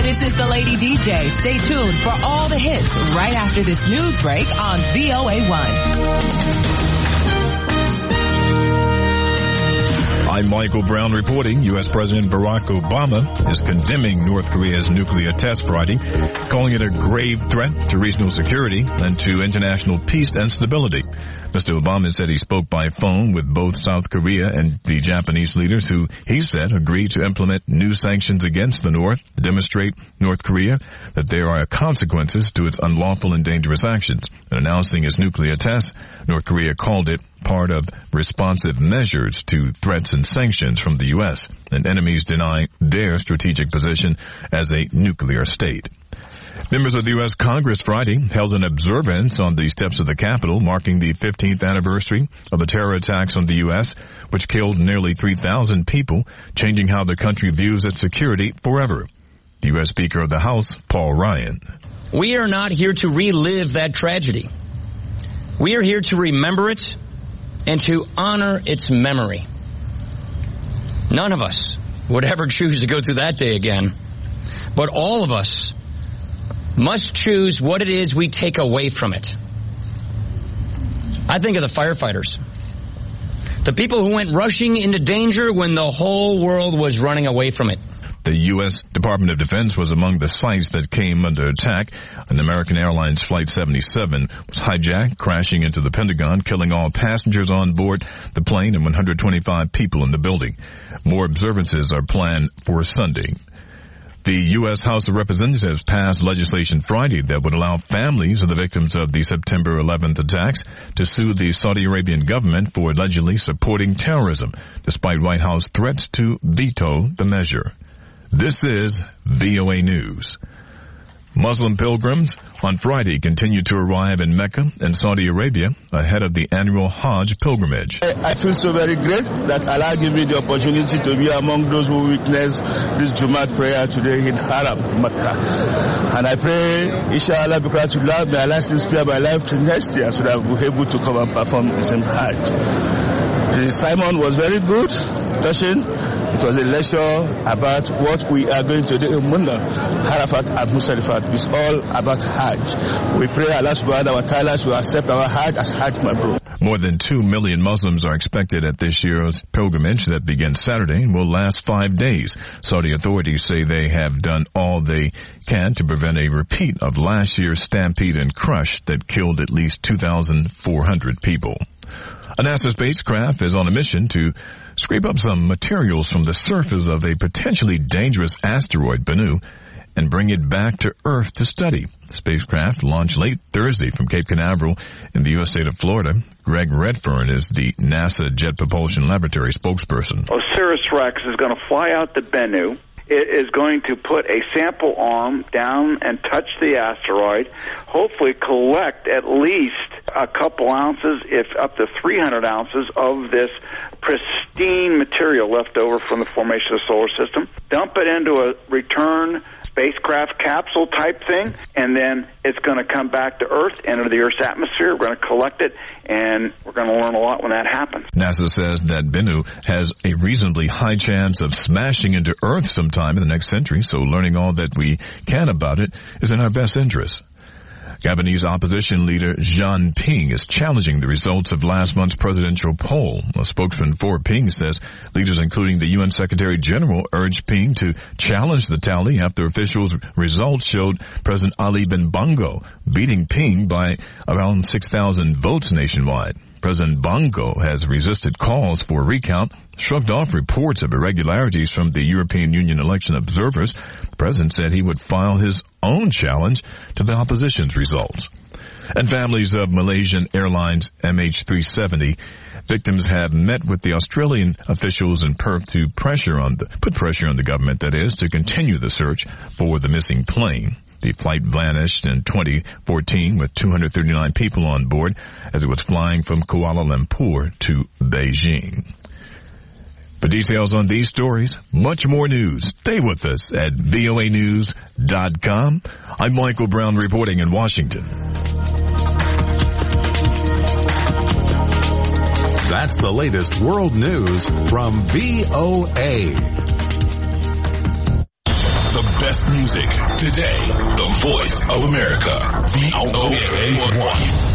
This is the Lady DJ. Stay tuned for all the hits right after this news break on VOA1. I'm Michael Brown reporting. U.S. President Barack Obama is condemning North Korea's nuclear test Friday, calling it a grave threat to regional security and to international peace and stability. Mr. Obama said he spoke by phone with both South Korea and the Japanese leaders who, he said, agreed to implement new sanctions against the North to demonstrate North Korea that there are consequences to its unlawful and dangerous actions. In announcing its nuclear test, North Korea called it part of responsive measures to threats and sanctions from the U.S. and enemies denying their strategic position as a nuclear state. Members of the U.S. Congress Friday held an observance on the steps of the Capitol, marking the 15th anniversary of the terror attacks on the U.S., which killed nearly 3,000 people, changing how the country views its security forever. The U.S. Speaker of the House, Paul Ryan. We are not here to relive that tragedy. We are here to remember it and to honor its memory. None of us would ever choose to go through that day again, but all of us must choose what it is we take away from it. I think of the firefighters, the people who went rushing into danger when the whole world was running away from it. The U.S. Department of Defense was among the sites that came under attack. An American Airlines Flight 77 was hijacked, crashing into the Pentagon, killing all passengers on board the plane and 125 people in the building. More observances are planned for Sunday. The U.S. House of Representatives passed legislation Friday that would allow families of the victims of the September 11th attacks to sue the Saudi Arabian government for allegedly supporting terrorism, despite White House threats to veto the measure. This is VOA News. Muslim pilgrims on Friday continued to arrive in Mecca and Saudi Arabia ahead of the annual Hajj pilgrimage. I feel so very great that Allah gave me the opportunity to be among those who witnessed this Jumat prayer today in Haram, Mecca. And I pray, inshallah, because may Allah spare my life to next year so that I will be able to come and perform the same Hajj. The sermon was very good, touching. It was a lecture about what we are going to do in Munda, Arafat and Musdalifah. It's all about Hajj. We pray Allah subhanahu wa ta'ala to accept our Hajj as Hajj Mabrur. More than 2 million Muslims are expected at this year's pilgrimage that begins Saturday and will last 5 days. Saudi authorities say they have done all they can to prevent a repeat of last year's stampede and crush that killed at least 2,400 people. A NASA spacecraft is on a mission to scrape up some materials from the surface of a potentially dangerous asteroid, Bennu, and bring it back to Earth to study. The spacecraft launched late Thursday from Cape Canaveral in the U.S. state of Florida. Greg Redfern is the NASA Jet Propulsion Laboratory spokesperson. OSIRIS-REx is going to fly out to Bennu. It is going to put a sample arm down and touch the asteroid, hopefully collect at least a couple ounces, if up to 300 ounces, of this pristine material left over from the formation of the solar system, dump it into a return spacecraft capsule type thing, and then it's going to come back to Earth, enter the Earth's atmosphere. We're going to collect it, and we're going to learn a lot when that happens. NASA says that Bennu has a reasonably high chance of smashing into Earth sometime in the next century, so learning all that we can about it is in our best interest. Gabonese opposition leader Jean Ping is challenging the results of last month's presidential poll. A spokesman for Ping says leaders including the UN Secretary General urged Ping to challenge the tally after officials' results showed President Ali Bongo beating Ping by around 6,000 votes nationwide. President Bongo has resisted calls for a recount, shrugged off reports of irregularities from the European Union election observers. The president said he would file his own challenge to the opposition's results. And families of Malaysian Airlines MH370 victims have met with the Australian officials in Perth to put pressure on the government, that is, to continue the search for the missing plane. The flight vanished in 2014 with 239 people on board as it was flying from Kuala Lumpur to Beijing. For details on these stories, much more news, stay with us at voanews.com. I'm Michael Brown reporting in Washington. That's the latest world news from VOA. the best music. Today, the voice of America. VOA1.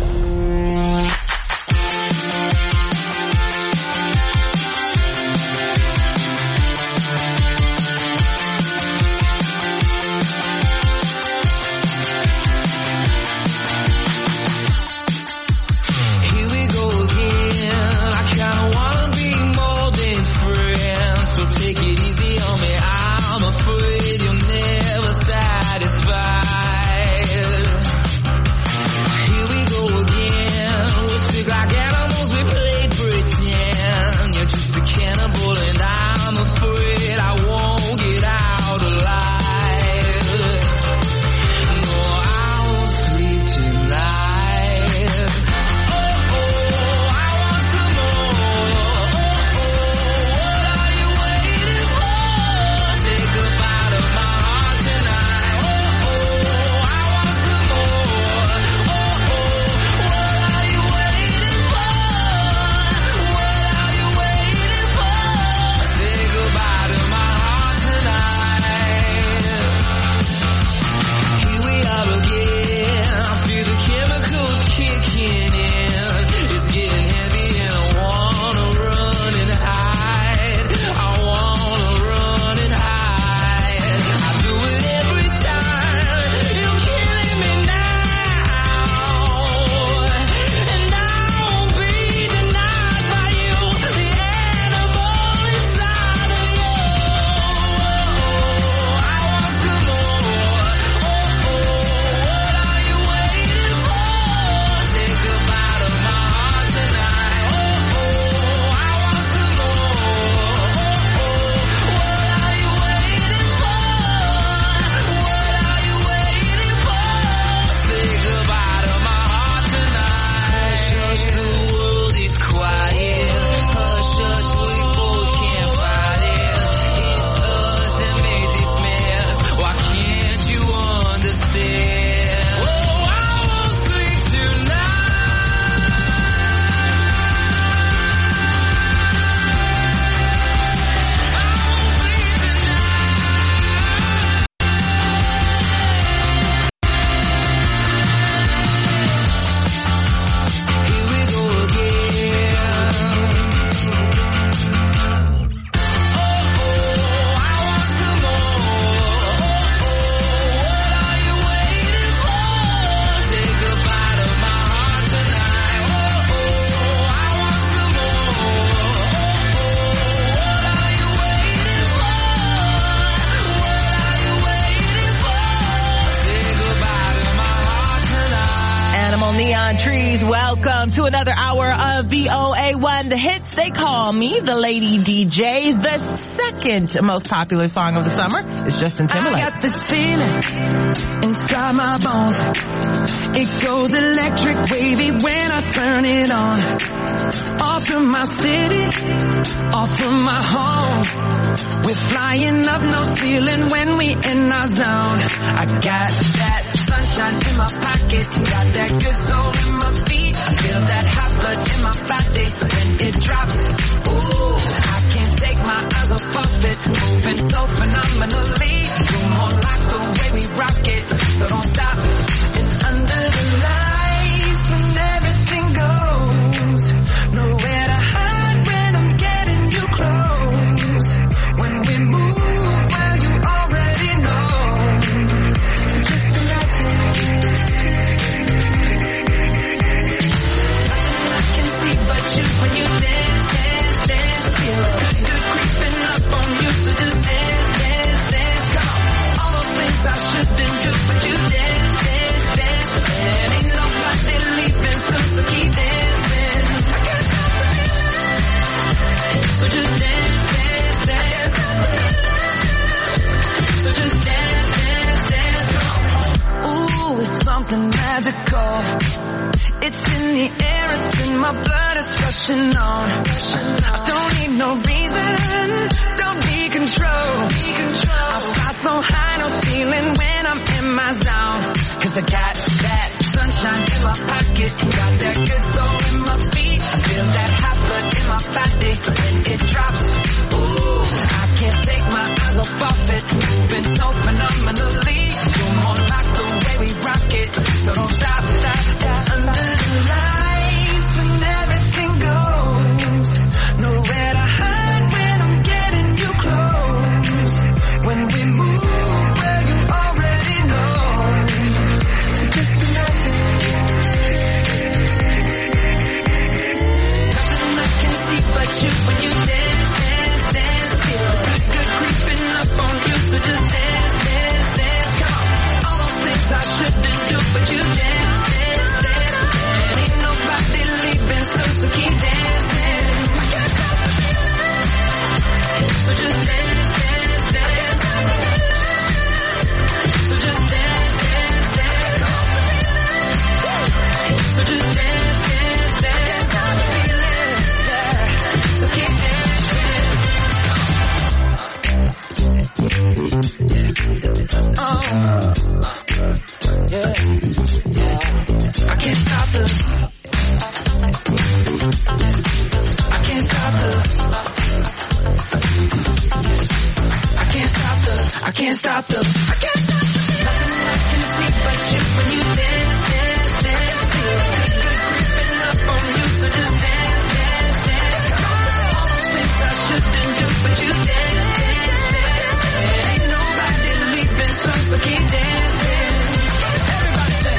Welcome to another hour of VOA1, the hits. They call me the Lady DJ. The second most popular song of the summer is Justin Timberlake. I got this feeling inside my bones. It goes electric wavy when I turn it on. Off from my city, off from my home. We're flying up, no ceiling when we in our zone. I got that sunshine in my pocket, got that good soul in my feet. I feel that hot blood in my body when it drops. Ooh, I can't take my eyes off of it, moving so phenomenally. You're more like the way we rock it, so don't stop. And under the lights when everything goes, nowhere to hide when I'm getting you close. When we move, well you already know. So just imagine. I can see but you when you dance, dance, dance. Feel good creeping up on you, so just dance, dance, dance. Come on. All those things I shouldn't do, but you dance, dance, dance. And ain't nobody leaving soon, so keep dancing. I can't stop the feeling. So just dance, dance, dance. So just dance, dance, dance. Ooh, it's something magical. It's in the air, it's in my blood, it's rushing on. I don't need no reason, don't be control. I fly so high, no ceiling when I'm in my zone. Cause I got that sunshine in my pocket, got that good soul in my feet. I feel that hot blood in my body when it drops. Ooh, I can't take my eyes off of it, moving so Yeah. I can't stop the. I can't stop the. I can't stop the. I can't stop the. I can't stop the. Nothing I can see but you when you dance, dance, dance. Creeping up on you, so just dance, dance, dance. All the things I shouldn't do, but you dance, dance, dance. Ain't nobody leaving, so keep dancing. Everybody say.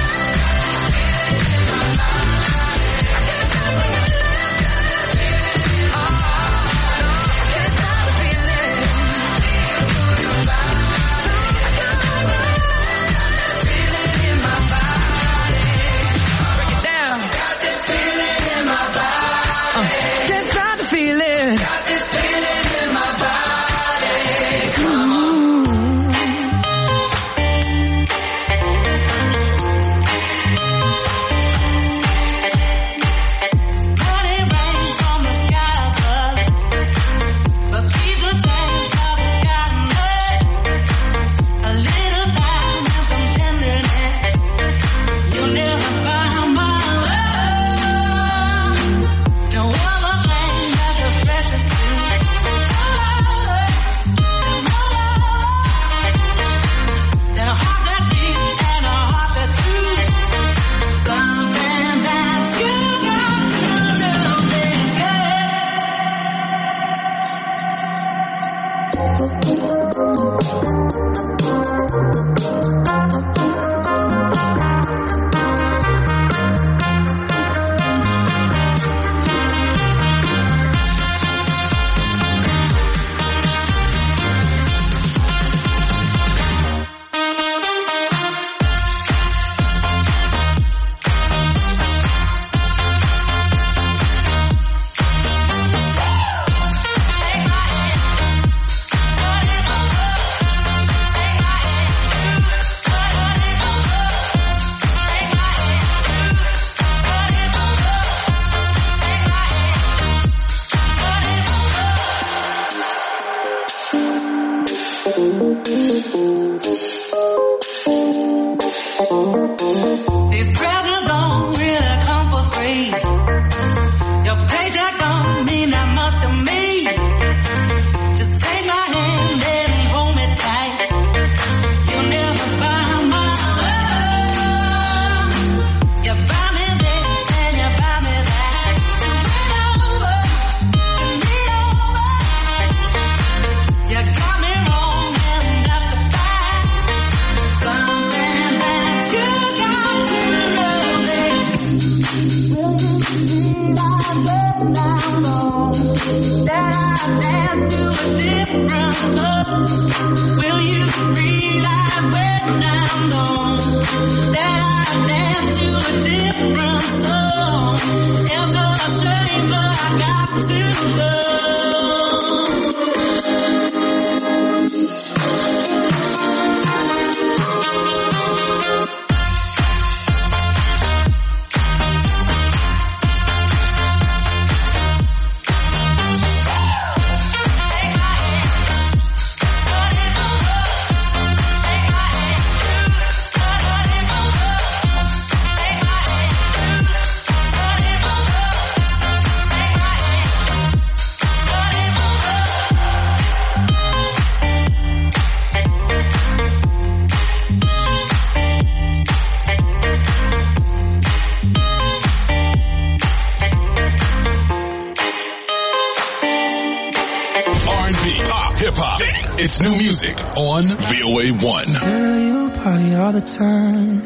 It's new music on VOA1. Girl, you party all the time.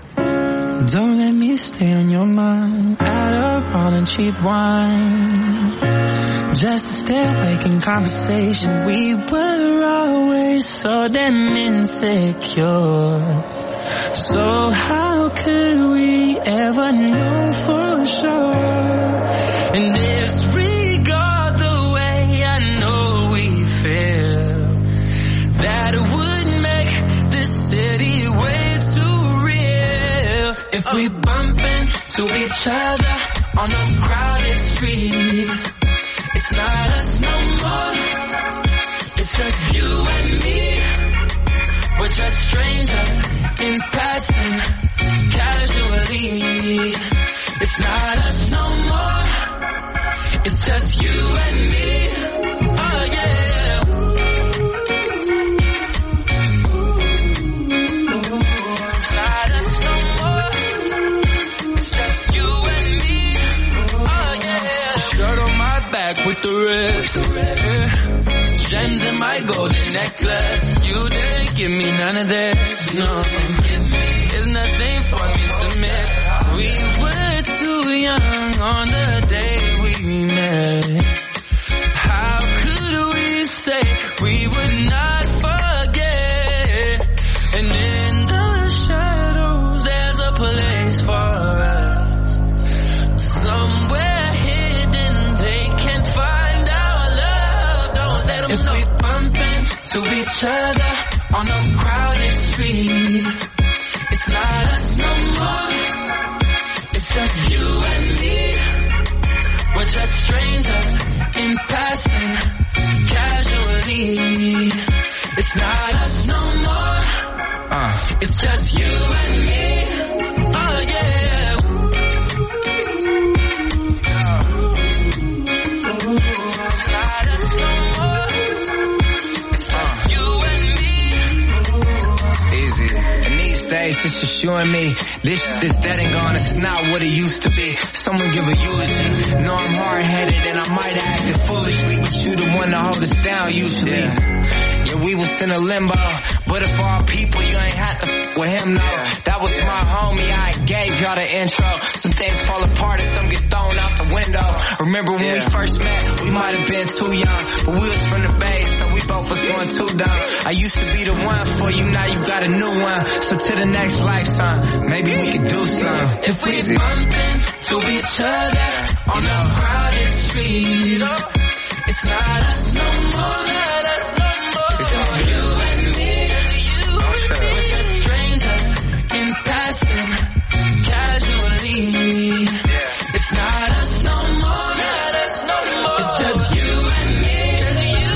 Don't let me stay on your mind. Add up all the cheap wine. Just to stay awake in conversation. We were always so damn insecure. So how could we ever know for sure? And disregard the way I know we feel. That it would make this city way too real. If we bump into each other on a crowded street, it's not us no more. It's just you and me. We're just strangers in passing, casually. It's not us no more. It's just you and me. Oh yeah. It's not us no more. It's just you and me. Oh yeah. Shirt on my back with the rest. Yeah. Gems in my golden necklace. You didn't give me none of this. No. There's nothing for me to miss. We were too young on the day we met. How could we say we would not forget? And in the shadows there's a place for us. Somewhere hidden they can't find our love. Don't let them know. If we bump into each other on a crowded street, it's not us no more. It's just you and me. We're just strangers in passing, casually. It's not us no more. It's just you and me. Oh yeah. It's not us no more. It's just you and me. Easy. And these days it's just you and me. This that ain't gone, it's not what it used to be. Someone give a eulogy. Know I'm hard-headed and I might have acted foolishly, but you the one to hold us down usually. Yeah, we was in a limbo, but of all people, you ain't had to with him, no. That was my homie, I gave y'all the intro. Some things fall apart and some get thrown out the window. Remember when we first met, we might have been too young, but we was from the Bay, so we both was going too dumb. I used to be the one for you, now you got a new one. So to the next lifetime, maybe we could do something. If we bump into each other on a crowded street, it's not us no more. Not us no more. It's just you and me. We're just strangers in passing, casually. It's not us no more. Not us no more. It's just you and me. Just you.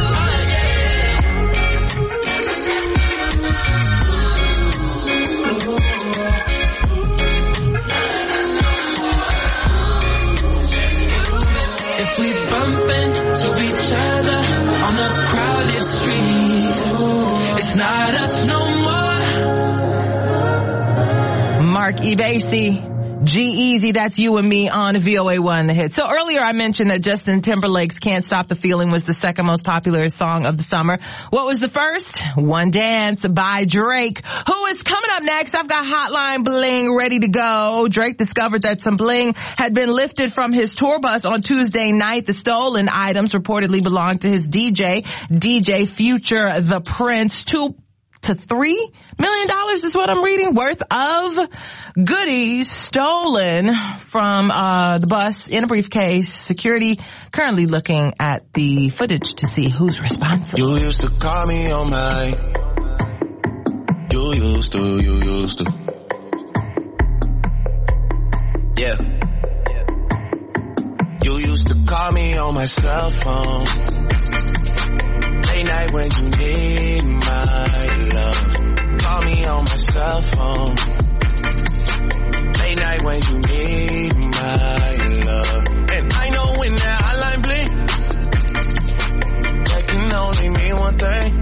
If we bump into each other on a crowded street, it's not us no more. Mark Ebasi, G-Eazy, that's you and me on VOA1 The Hit. So earlier I mentioned that Justin Timberlake's Can't Stop the Feeling was the second most popular song of the summer. What was the first? One Dance by Drake, who is coming up next. I've got Hotline Bling ready to go. Drake discovered that some bling had been lifted from his tour bus on Tuesday night. The stolen items reportedly belonged to his DJ Future the Prince. $2 to $3 million is what I'm reading worth of goodies stolen from the bus in a briefcase. Security currently looking at the footage to see who's responsible. You used to call me on my. You used to. Yeah. You used to call me on my cell phone. Late night when you need my love. Call me on my cell phone. Late night when you need my love. And I know when that hotline blink, that can only mean one thing.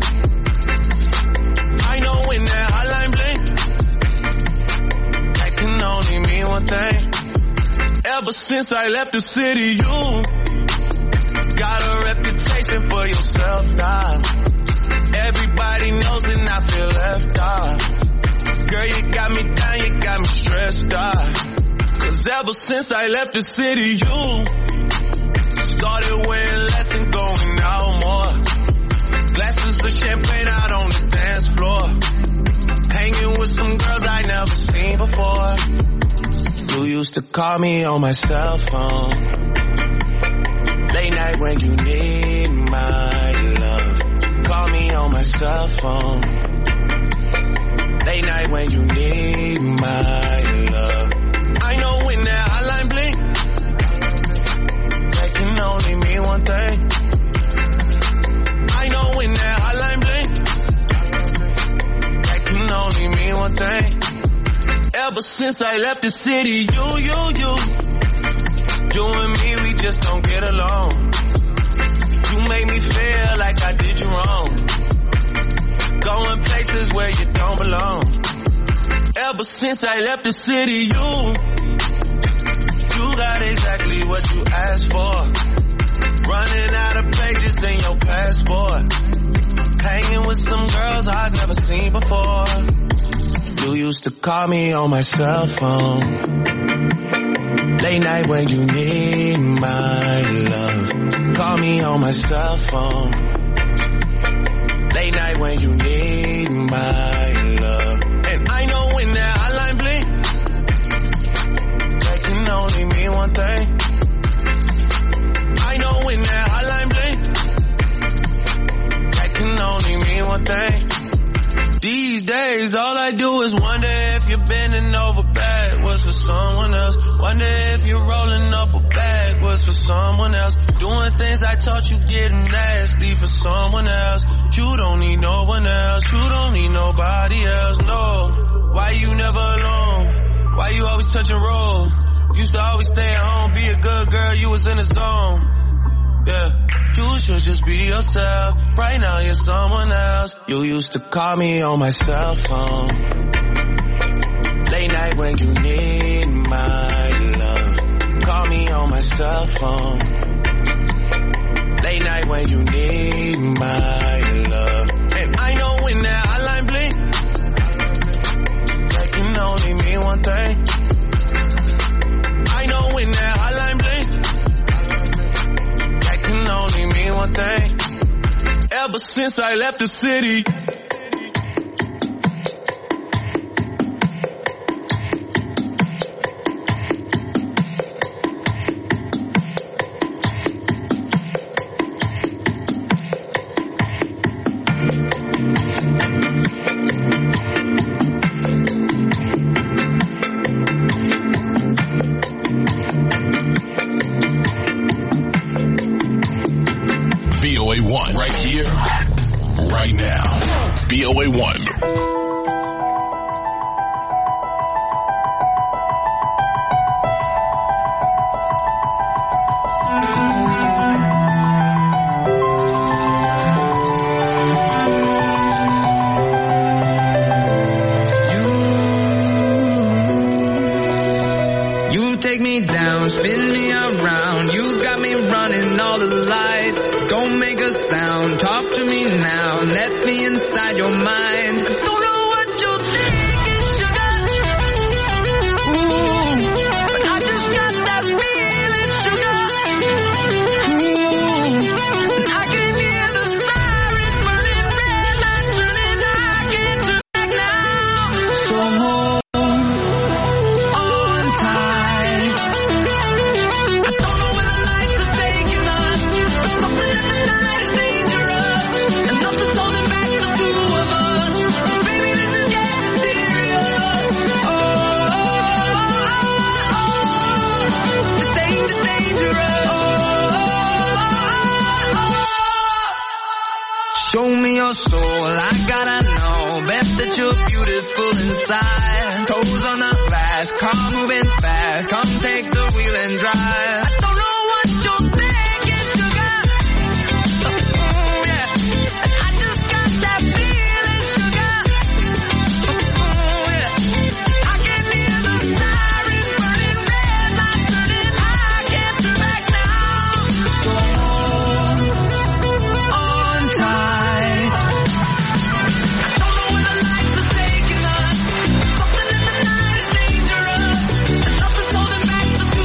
I know when that hotline blink, that can only mean one thing. Ever since I left the city, you got a reputation for yourself now. Everybody knows and I feel left out. Girl, you got me down, you got me stressed out. Cause ever since I left the city, you started wearing less and going out more. Glasses of champagne out on the dance floor. Hanging with some girls I never seen before. You used to call me on my cell phone. Late night when you need my love. Call me on my cell phone. Late night when you need my love. I know when that hotline blink, that can only mean one thing. I know when that hotline blink, that Ever since I left the city, you and me, we just don't get along. You make me feel like I did you wrong. Going places where you don't belong. Ever since I left the city, you got exactly what you asked for. Running out of pages in your passport. Hanging with some girls I've never seen before. You used to call me on my cell phone. Late night when you need my love. Call me on my cell phone. Late night when you need my love. And I know when that hotline blink, that can only mean one thing. I know when that hotline blink, that can only mean one thing. These days, all I do is wonder if you're bending over backwards for someone else. Wonder if you're rolling up a backwards for someone else. Doing things I taught you getting nasty for someone else. You don't need no one else. You don't need nobody else, no. Why you never alone? Why you always touch and roll? Used to always stay at home, be a good girl, you was in the zone. Yeah. You should just be yourself. Right now you're someone else. You used to call me on my cell phone. Late night when you need my love. Call me on my cell phone. Late night when you need my love. And I know when that hotline blink, that can only mean one thing. I know when that hotline blink, can only mean one thing. Ever since I left the city, VOA1 right here, right now. VOA1. You take me down, spin me around. You got me running all the lights. Don't make a sound, talk to me now. Let me inside your mind. Don't know what you're thinking, sugar. Ooh, but I just got that feeling, sugar. Ooh, and I can hear the sirens burning, red lights turning. I can't turn back now. So hold on tight. I don't know where the lights are taking us. Something in the night is dangerous, and nothing's holding back the two of us. Baby, this is getting serious. Oh, this thing is dangerous. Show me your soul, I gotta know. Best that you're beautiful inside. Toes on the glass, car moving fast. Come take the wheel and drive. I don't know what you're thinking, sugar. Yeah. And I just got that feeling, sugar. Yeah. I can hear the sirens burning, red lights turning. I can't turn back now. So hold on tight. I don't know where the lights are taking us. Something in the night is dangerous, and nothing's holding back the two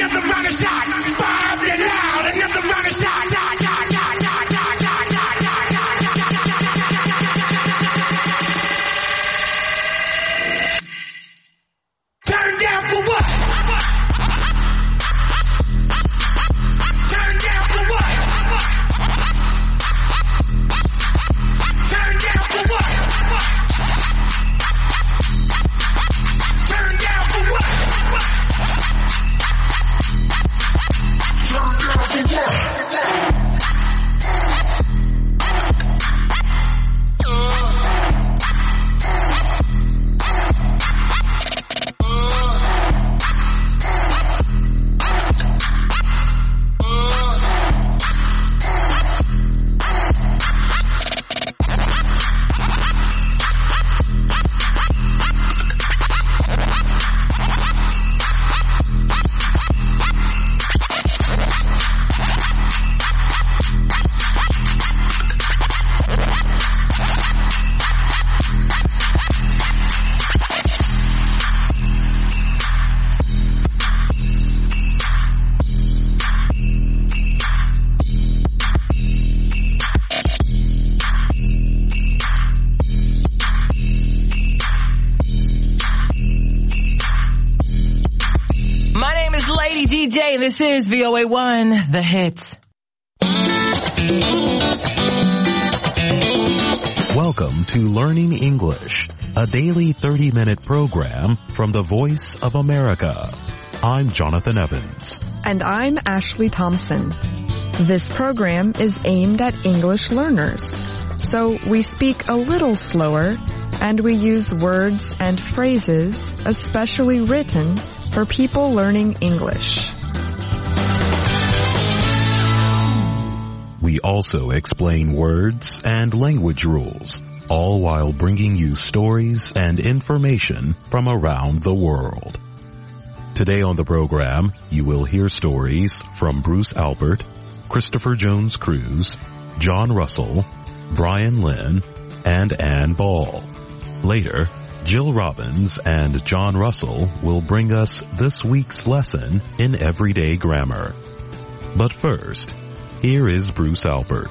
another round of shots. Five and loud, another round of shots. Turn down for what? Turn down for what? Turn down for what? Turn down for what? Turn down for what? DJ, this is VOA1, The Hits. Welcome to Learning English, a daily 30-minute program from the Voice of America. I'm Jonathan Evans. And I'm Ashley Thompson. This program is aimed at English learners, so we speak a little slower and we use words and phrases especially written for people learning English. We also explain words and language rules, all while bringing you stories and information from around the world. Today on the program, you will hear stories from Bruce Albert, Christopher Jones Cruz, John Russell, Brian Lynn, and Ann Ball. Later, Jill Robbins and John Russell will bring us this week's lesson in everyday grammar. But first, here is Bruce Albert.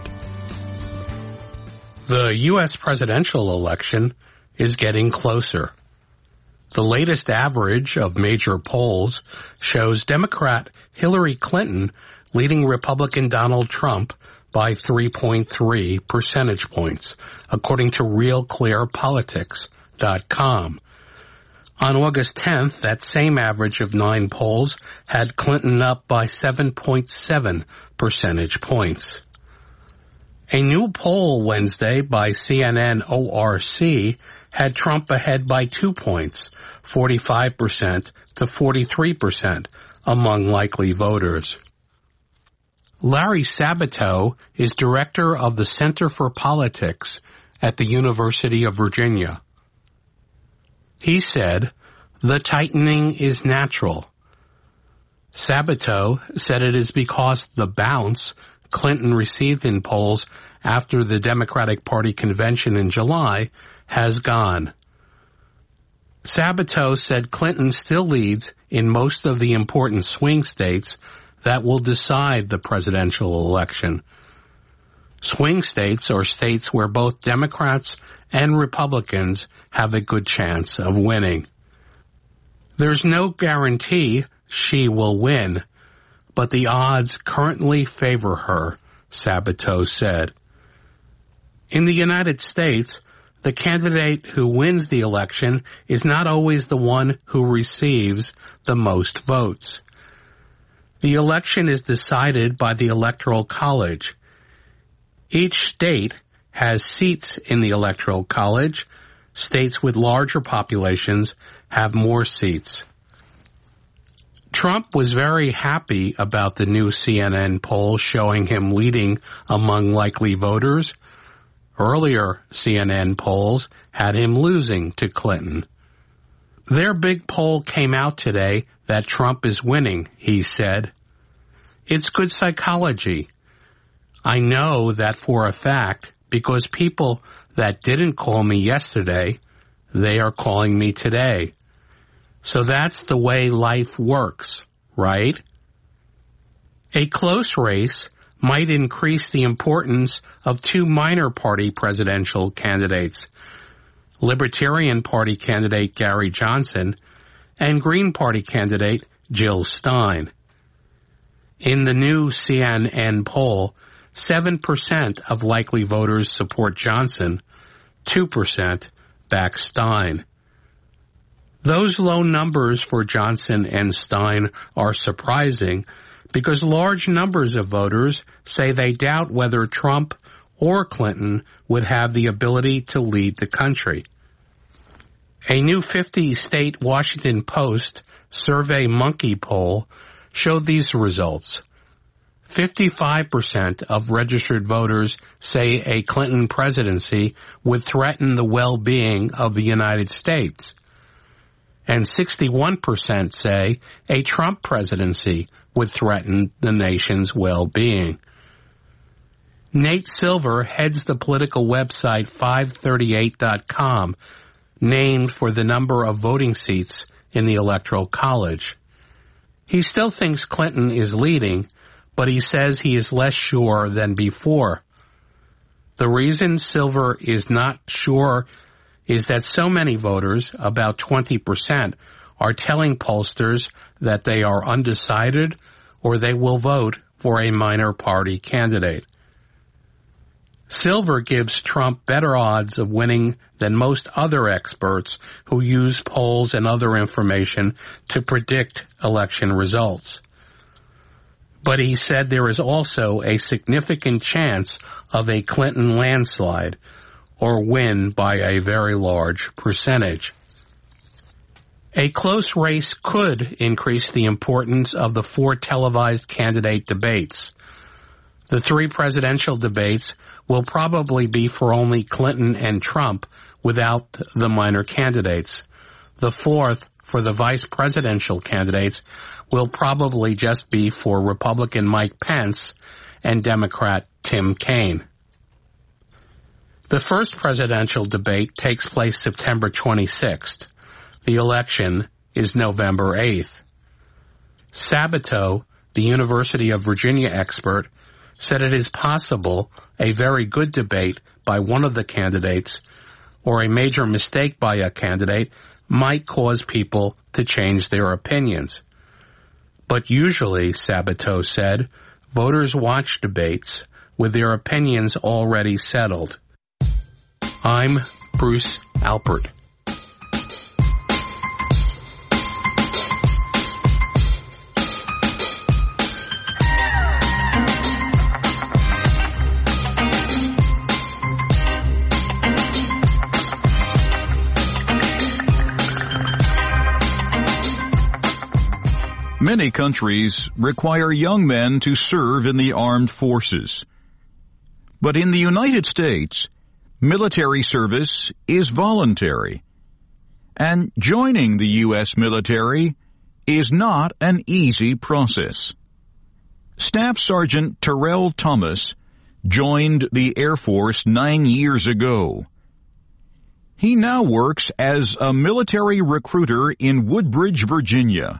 The U.S. presidential election is getting closer. The latest average of major polls shows Democrat Hillary Clinton leading Republican Donald Trump by 3.3 percentage points, according to RealClearPolitics.com. On August 10th, that same average of 9 polls had Clinton up by 7.7 percentage points. A new poll Wednesday by CNN ORC had Trump ahead by 2 points, 45% to 43% among likely voters. Larry Sabato is director of the Center for Politics at the University of Virginia. He said, "The tightening is natural." Sabato said it is because the bounce Clinton received in polls after the Democratic Party convention in July has gone. Sabato said Clinton still leads in most of the important swing states that will decide the presidential election. Swing states are states where both Democrats and Republicans have a good chance of winning. There's no guarantee she will win, but the odds currently favor her, Sabato said. In the United States, the candidate who wins the election is not always the one who receives the most votes. The election is decided by the Electoral College. Each state has seats in the Electoral College. States with larger populations have more seats. Trump was very happy about the new CNN poll showing him leading among likely voters. Earlier CNN polls had him losing to Clinton. Their big poll came out today that Trump is winning, he said. It's good psychology. I know that for a fact because people that didn't call me yesterday, they are calling me today. So that's the way life works, right? A close race might increase the importance of two minor party presidential candidates, Libertarian Party candidate Gary Johnson and Green Party candidate Jill Stein. In the new CNN poll, 7% of likely voters support Johnson, 2% back Stein. Those low numbers for Johnson and Stein are surprising because large numbers of voters say they doubt whether Trump or Clinton would have the ability to lead the country. A new 50-state Washington Post Survey Monkey poll showed these results. 55% of registered voters say a Clinton presidency would threaten the well-being of the United States. And 61% say a Trump presidency would threaten the nation's well-being. Nate Silver heads the political website 538.com, named for the number of voting seats in the Electoral College. He still thinks Clinton is leading, but he says he is less sure than before. The reason Silver is not sure is that so many voters, about 20%, are telling pollsters that they are undecided or they will vote for a minor party candidate. Silver gives Trump better odds of winning than most other experts who use polls and other information to predict election results. But he said there is also a significant chance of a Clinton landslide or win by a very large percentage. A close race could increase the importance of the 4 televised candidate debates. The 3 presidential debates will probably be for only Clinton and Trump without the minor candidates. The 4th, for the vice presidential candidates, will probably just be for Republican Mike Pence and Democrat Tim Kaine. The first presidential debate takes place September 26th. The election is November 8th. Sabato, the University of Virginia expert, said it is possible a very good debate by one of the candidates or a major mistake by a candidate might cause people to change their opinions. But usually, Sabato said, voters watch debates with their opinions already settled. I'm Bruce Alpert. Many countries require young men to serve in the armed forces. But in the United States, military service is voluntary. And joining the U.S. military is not an easy process. Staff Sergeant Terrell Thomas joined the Air Force 9 years ago. He now works as a military recruiter in Woodbridge, Virginia.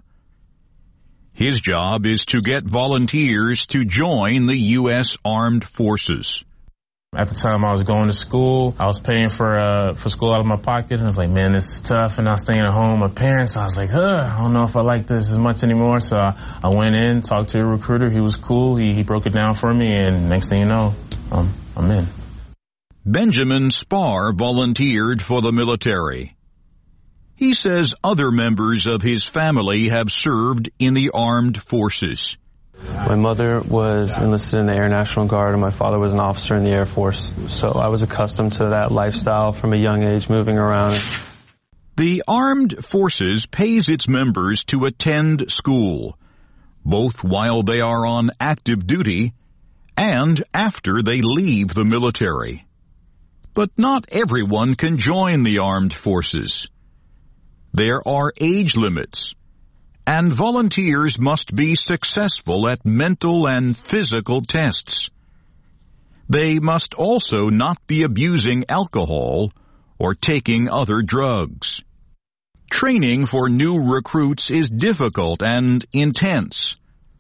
His job is to get volunteers to join the U.S. Armed Forces. At the time I was going to school, I was paying for school out of my pocket, and I was like, man, this is tough, and I was staying at home with my parents. I was like, I don't know if I like this as much anymore, so I went in, talked to a recruiter. He was cool. He broke it down for me, and next thing you know, I'm in. Benjamin Spar volunteered for the military. He says other members of his family have served in the armed forces. My mother was enlisted in the Air National Guard, and my father was an officer in the Air Force. So I was accustomed to that lifestyle from a young age, moving around. The armed forces pays its members to attend school, both while they are on active duty and after they leave the military. But not everyone can join the armed forces. There are age limits, and volunteers must be successful at mental and physical tests. They must also not be abusing alcohol or taking other drugs. Training for new recruits is difficult and intense.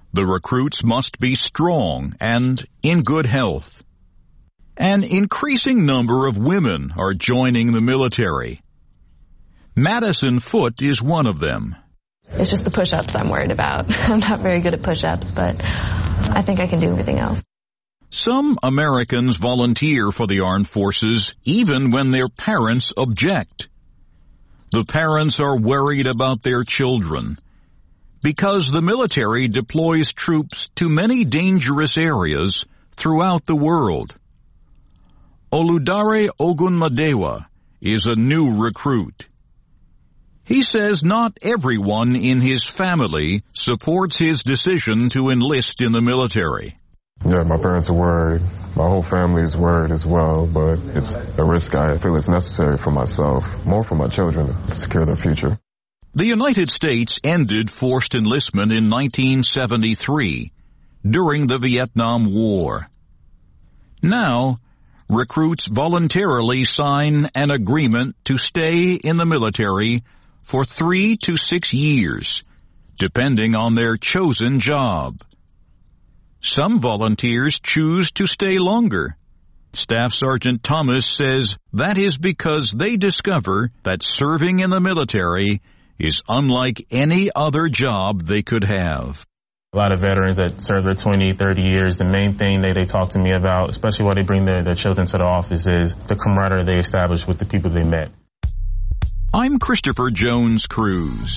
the recruits must be strong and in good health. An increasing number of women are joining the military. Madison Foote is one of them. It's just the push-ups I'm worried about. I'm not very good at push-ups, but I think I can do everything else. Some Americans volunteer for the armed forces even when their parents object. The parents are worried about their children because the military deploys troops to many dangerous areas throughout the world. Oludare Ogunmadewa is a new recruit. He says not everyone in his family supports his decision to enlist in the military. Yeah, my parents are worried. My whole family is worried as well, but it's a risk I feel is necessary for myself, more for my children to secure their future. The United States ended forced enlistment in 1973 during the Vietnam War. Now, recruits voluntarily sign an agreement to stay in the military for 3 to 6 years, depending on their chosen job. Some volunteers choose to stay longer. Staff Sergeant Thomas says that is because they discover that serving in the military is unlike any other job they could have. A lot of veterans that serve their 20, 30 years, the main thing they talk to me about, especially while they bring their children to the office, is the camaraderie they establish with the people they met. I'm Christopher Jones Cruz.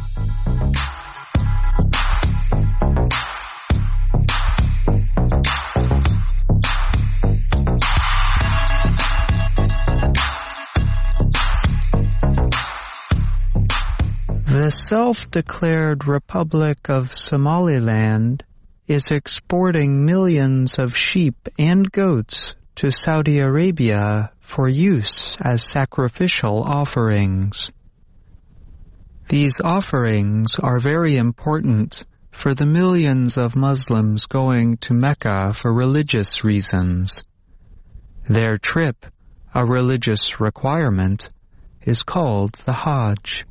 The self-declared Republic of Somaliland is exporting millions of sheep and goats to Saudi Arabia for use as sacrificial offerings. These offerings are very important for the millions of Muslims going to Mecca for religious reasons. Their trip, a religious requirement, is called the Hajj.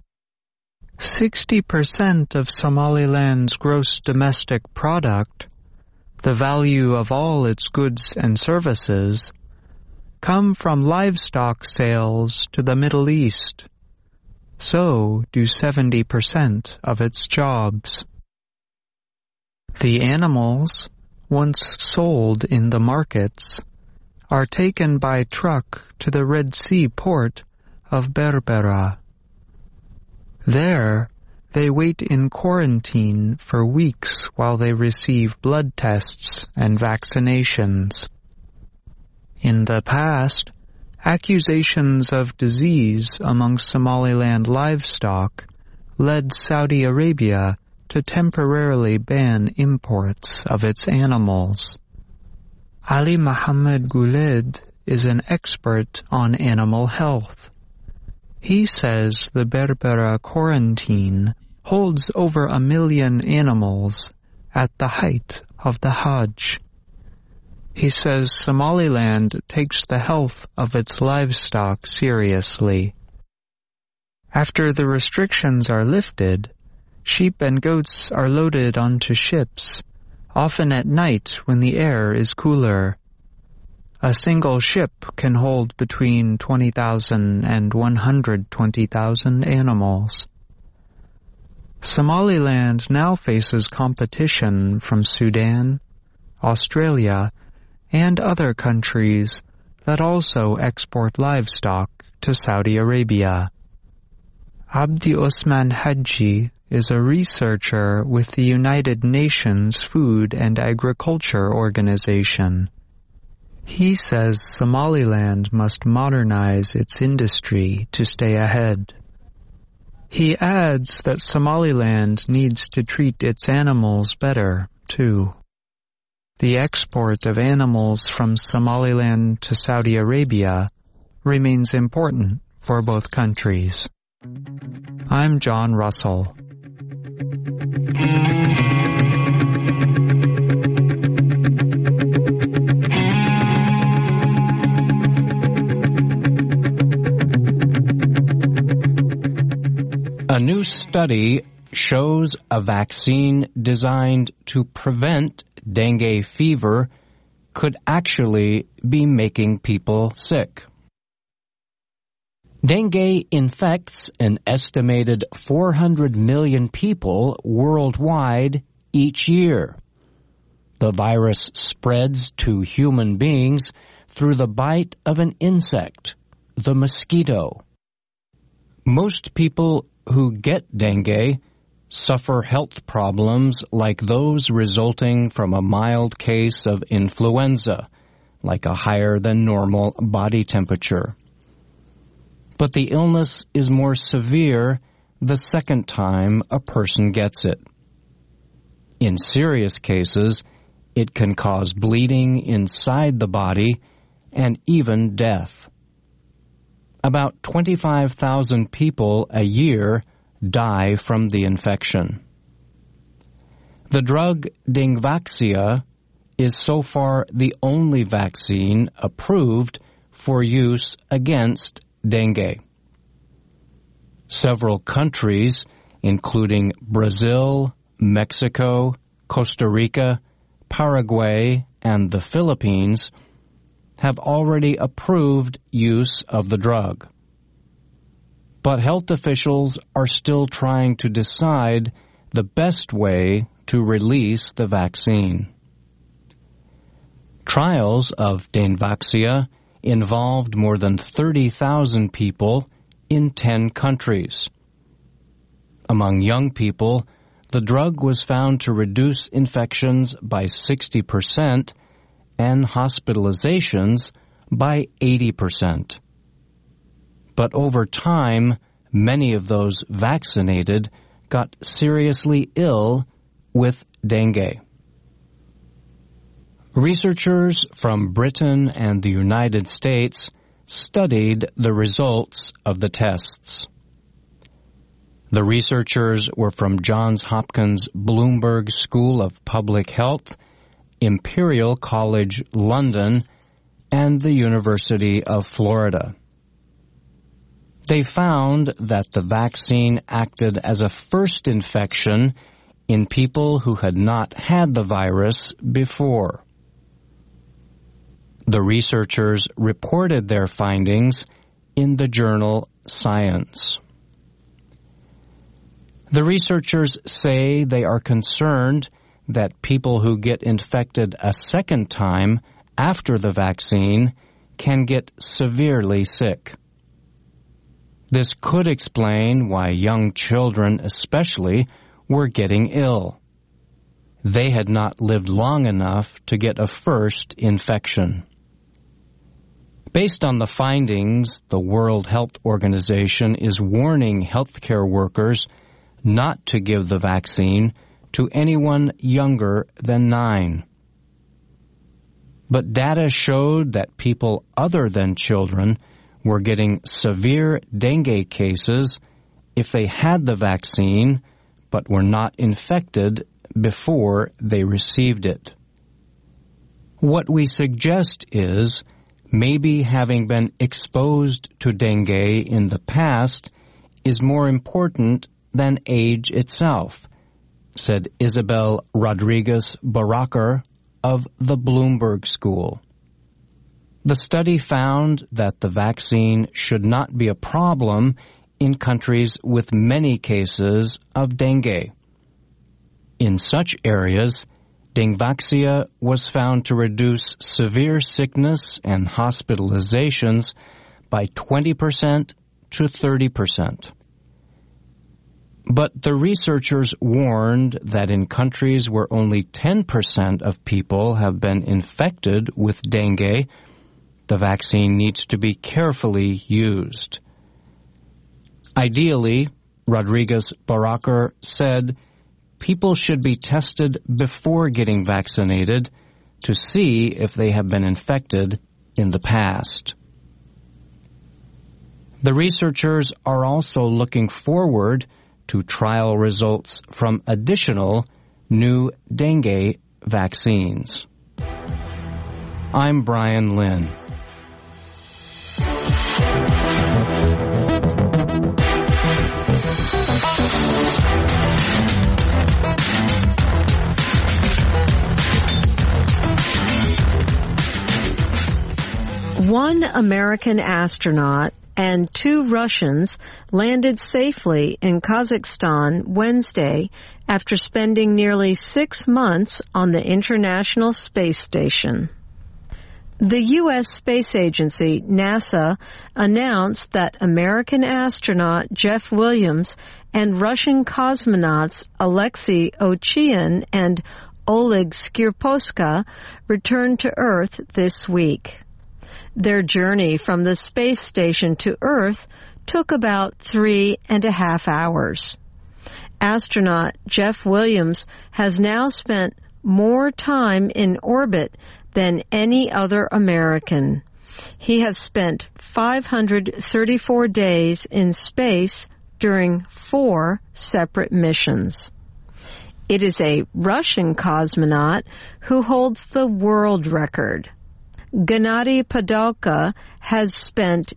60% of Somaliland's gross domestic product, the value of all its goods and services, come from livestock sales to the Middle East. So do 70% of its jobs. The animals, once sold in the markets, are taken by truck to the Red Sea port of Berbera. There, they wait in quarantine for weeks while they receive blood tests and vaccinations. In the past, accusations of disease among Somaliland livestock led Saudi Arabia to temporarily ban imports of its animals. Ali Mohammed Guled is an expert on animal health. He says the Berbera quarantine holds over 1 million animals at the height of the Hajj. He says Somaliland takes the health of its livestock seriously. After the restrictions are lifted, sheep and goats are loaded onto ships, often at night when the air is cooler. A single ship can hold between 20,000 and 120,000 animals. Somaliland now faces competition from Sudan, Australia, and other countries that also export livestock to Saudi Arabia. Abdi Osman Haji is a researcher with the United Nations Food and Agriculture Organization. He says Somaliland must modernize its industry to stay ahead. He adds that Somaliland needs to treat its animals better, too. The export of animals from Somaliland to Saudi Arabia remains important for both countries. I'm John Russell. A new study shows a vaccine designed to prevent dengue fever could actually be making people sick. Dengue infects an estimated 400 million people worldwide each year. The virus spreads to human beings through the bite of an insect, the mosquito. Most people who get dengue suffer health problems like those resulting from a mild case of influenza, like a higher than normal body temperature. But the illness is more severe the second time a person gets it. In serious cases, it can cause bleeding inside the body and even death. About 25,000 people a year die from the infection. The drug Dengvaxia is so far the only vaccine approved for use against dengue. Several countries, including Brazil, Mexico, Costa Rica, Paraguay, and the Philippines, have already approved use of the drug. But health officials are still trying to decide the best way to release the vaccine. Trials of Dengvaxia involved more than 30,000 people in 10 countries. Among young people, the drug was found to reduce infections by 60% and hospitalizations by 80%. But over time, many of those vaccinated got seriously ill with dengue. Researchers from Britain and the United States studied the results of the tests. The researchers were from Johns Hopkins Bloomberg School of Public Health, Imperial College London, and the University of Florida. They found that the vaccine acted as a first infection in people who had not had the virus before. The researchers reported their findings in the journal Science. The researchers say they are concerned that people who get infected a second time after the vaccine can get severely sick. This could explain why young children especially were getting ill. They had not lived long enough to get a first infection. Based on the findings, the World Health Organization is warning healthcare workers not to give the vaccine to anyone younger than 9. But data showed that people other than children were getting severe dengue cases if they had the vaccine but were not infected before they received it. What we suggest is maybe having been exposed to dengue in the past is more important than age itself, said Isabel Rodriguez Baracker of the Bloomberg School. The study found that the vaccine should not be a problem in countries with many cases of dengue. In such areas, Dengvaxia was found to reduce severe sickness and hospitalizations by 20% to 30%. But the researchers warned that in countries where only 10% of people have been infected with dengue, the vaccine needs to be carefully used. Ideally, Rodriguez Baracker said, people should be tested before getting vaccinated to see if they have been infected in the past. The researchers are also looking forward to trial results from additional new dengue vaccines. I'm Brian Lynn. One American astronaut and 2 Russians landed safely in Kazakhstan Wednesday after spending nearly 6 months on the International Space Station. The U.S. Space Agency, NASA, announced that American astronaut Jeff Williams and Russian cosmonauts Alexei Ovchinin and Oleg Skirposka returned to Earth this week. Their journey from the space station to Earth took about 3.5 hours. Astronaut Jeff Williams has now spent more time in orbit than any other American. He has spent 534 days in space during 4 separate missions. It is a Russian cosmonaut who holds the world record. Gennady Padalka has spent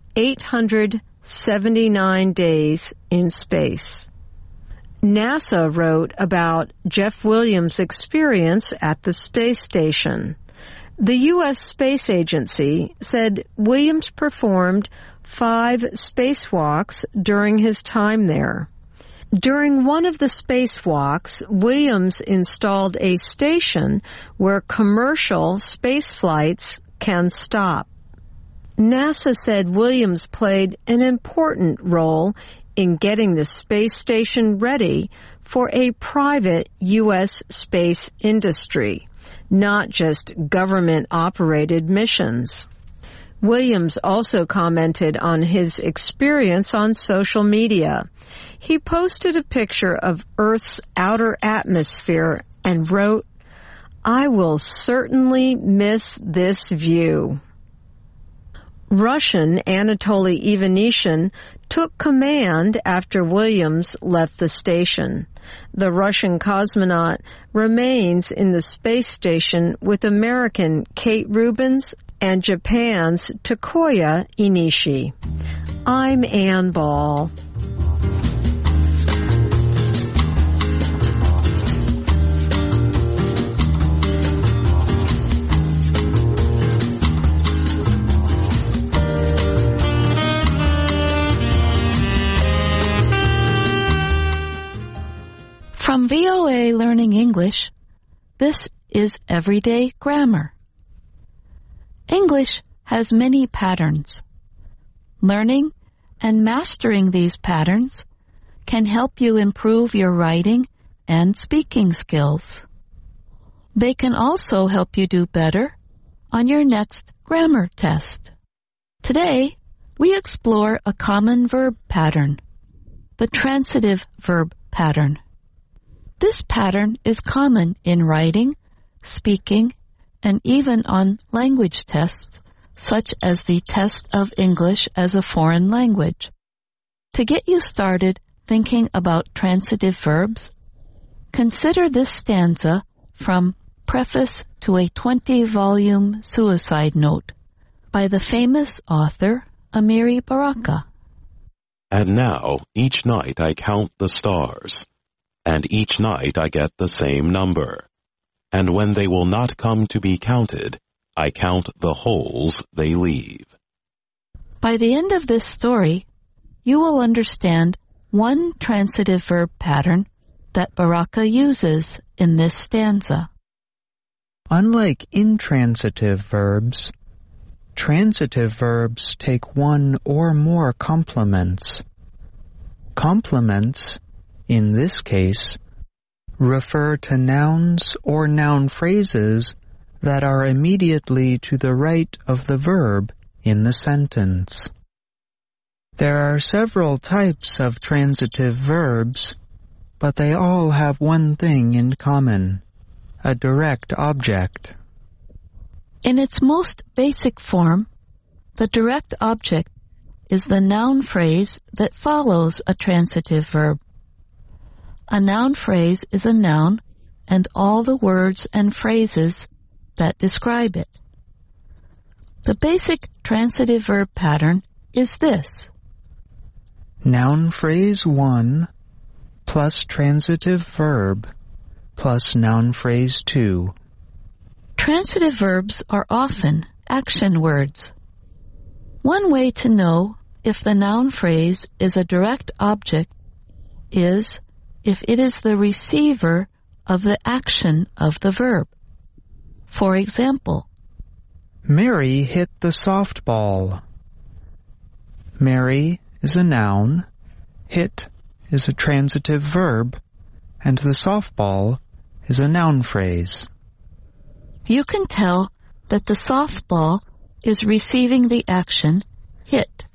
879 days in space. NASA wrote about Jeff Williams' experience at the space station. The U.S. Space Agency said Williams performed 5 spacewalks during his time there. During one of the spacewalks, Williams installed a station where commercial space flights can stop. NASA said Williams played an important role in getting the space station ready for a private U.S. space industry, not just government-operated missions. Williams also commented on his experience on social media. He posted a picture of Earth's outer atmosphere and wrote, "I will certainly miss this view." Russian Anatoly Ivanishin took command after Williams left the station. The Russian cosmonaut remains in the space station with American Kate Rubins and Japan's Takuya Inishi. I'm Ann Ball. From VOA Learning English, this is Everyday Grammar. English has many patterns. Learning and mastering these patterns can help you improve your writing and speaking skills. They can also help you do better on your next grammar test. Today, we explore a common verb pattern, the transitive verb pattern. This pattern is common in writing, speaking, and even on language tests, such as the test of English as a foreign language. To get you started thinking about transitive verbs, consider this stanza from Preface to a 20-volume suicide note by the famous author Amiri Baraka. And now, each night I count the stars, and each night I get the same number. And when they will not come to be counted, I count the holes they leave. By the end of this story, you will understand one transitive verb pattern that Baraka uses in this stanza. Unlike intransitive verbs, transitive verbs take one or more complements. Complements, in this case, refer to nouns or noun phrases that are immediately to the right of the verb in the sentence. There are several types of transitive verbs, but they all have one thing in common: a direct object. In its most basic form, the direct object is the noun phrase that follows a transitive verb. A noun phrase is a noun and all the words and phrases that describe it. The basic transitive verb pattern is this: noun phrase 1 plus transitive verb plus noun phrase 2. Transitive verbs are often action words. One way to know if the noun phrase is a direct object is if it is the receiver of the action of the verb. For example, Mary hit the softball. Mary is a noun, hit is a transitive verb, and the softball is a noun phrase. You can tell that the softball is receiving the action hit.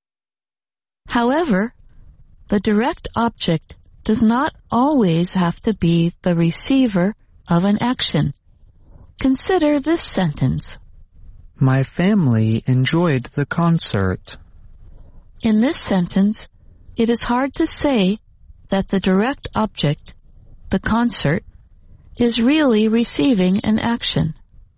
However, the direct object does not always have to be the receiver of an action. Consider this sentence. My family enjoyed the concert. In this sentence, it is hard to say that the direct object, the concert, is really receiving an action.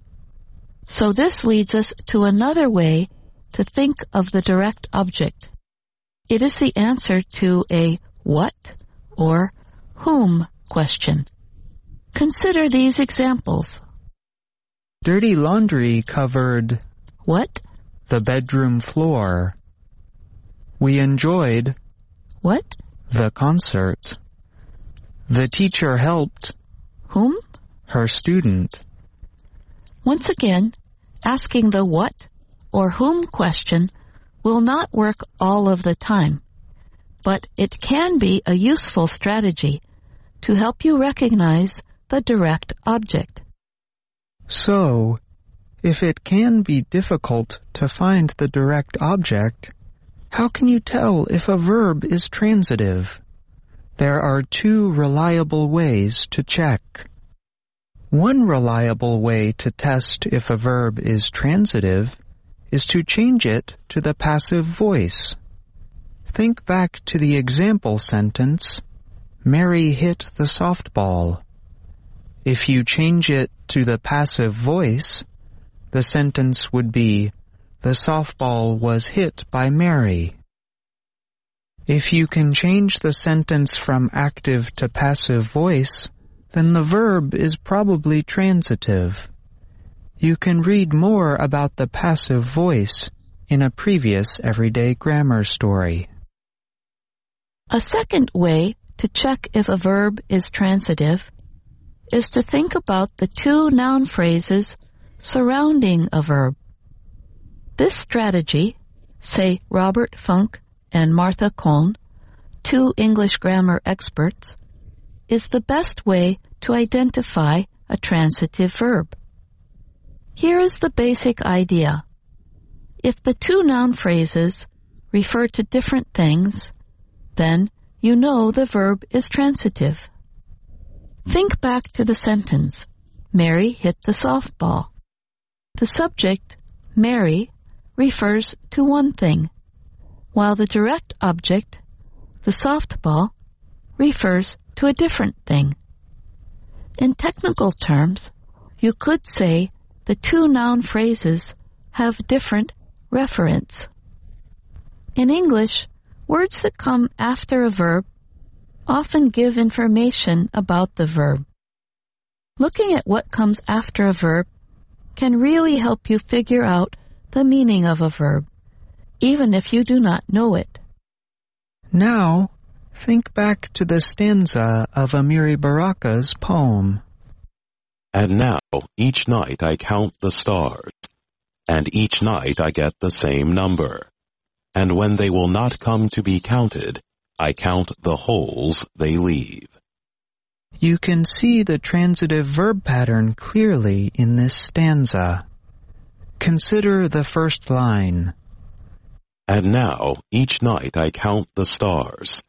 So this leads us to another way to think of the direct object. It is the answer to a what or whom question. Consider these examples. Dirty laundry covered what? The bedroom floor. We enjoyed what? The concert. The teacher helped whom? Her student. Once again, asking the what or whom question will not work all of the time, but it can be a useful strategy to help you recognize the direct object. So, if it can be difficult to find the direct object, how can you tell if a verb is transitive? There are two reliable ways to check. One reliable way to test if a verb is transitive is to change it to the passive voice. Think back to the example sentence, Mary hit the softball. If you change it to the passive voice, the sentence would be, the softball was hit by Mary. If you can change the sentence from active to passive voice, then the verb is probably transitive. You can read more about the passive voice in a previous Everyday Grammar story. A second way to check if a verb is transitive is to think about the two noun phrases surrounding a verb. This strategy, say Robert Funk and Martha Kohn, two English grammar experts, is the best way to identify a transitive verb. Here is the basic idea. If the two noun phrases refer to different things, then you know the verb is transitive. Think back to the sentence, Mary hit the softball. The subject, Mary, refers to one thing, while the direct object, the softball, refers to a different thing. In technical terms, you could say the two noun phrases have different referents. In English, words that come after a verb often give information about the verb. Looking at what comes after a verb can really help you figure out the meaning of a verb, even if you do not know it. Now, think back to the stanza of Amiri Baraka's poem. And now, each night I count the stars, and each night I get the same number. And when they will not come to be counted, I count the holes they leave. You can see the transitive verb pattern clearly in this stanza. Consider the first line. And now, each night I count the stars.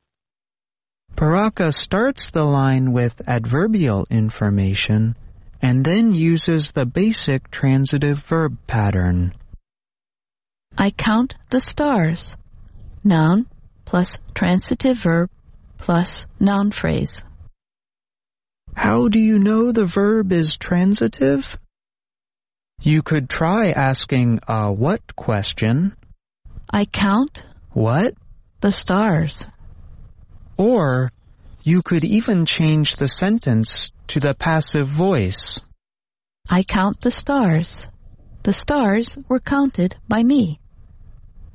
Baraka starts the line with adverbial information and then uses the basic transitive verb pattern. I count the stars. Noun plus transitive verb plus noun phrase. How do you know the verb is transitive? You could try asking a what question. I count what? The stars. Or you could even change the sentence to the passive voice. I count the stars. The stars were counted by me.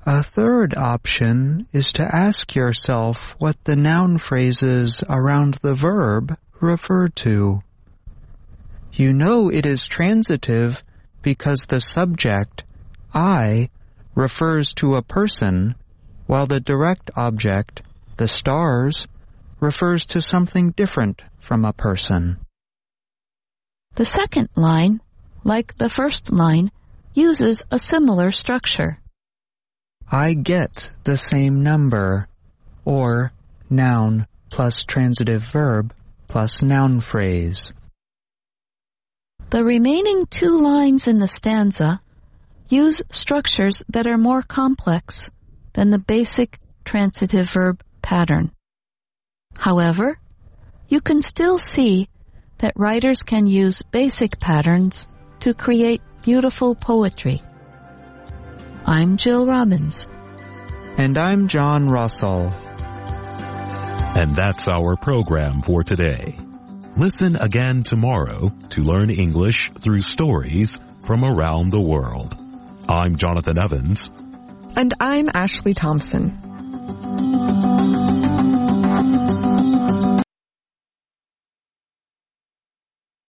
A third option is to ask yourself what the noun phrases around the verb refer to. You know it is transitive because the subject, I, refers to a person, while the direct object, the stars, refers to something different from a person. The second line, like the first line, uses a similar structure. I get the same number, or noun plus transitive verb plus noun phrase. The remaining two lines in the stanza use structures that are more complex than the basic transitive verb pattern. However, you can still see that writers can use basic patterns to create beautiful poetry. I'm Jill Robbins. And I'm John Russell. And that's our program for today. Listen again tomorrow to learn English through stories from around the world. I'm Jonathan Evans. And I'm Ashley Thompson.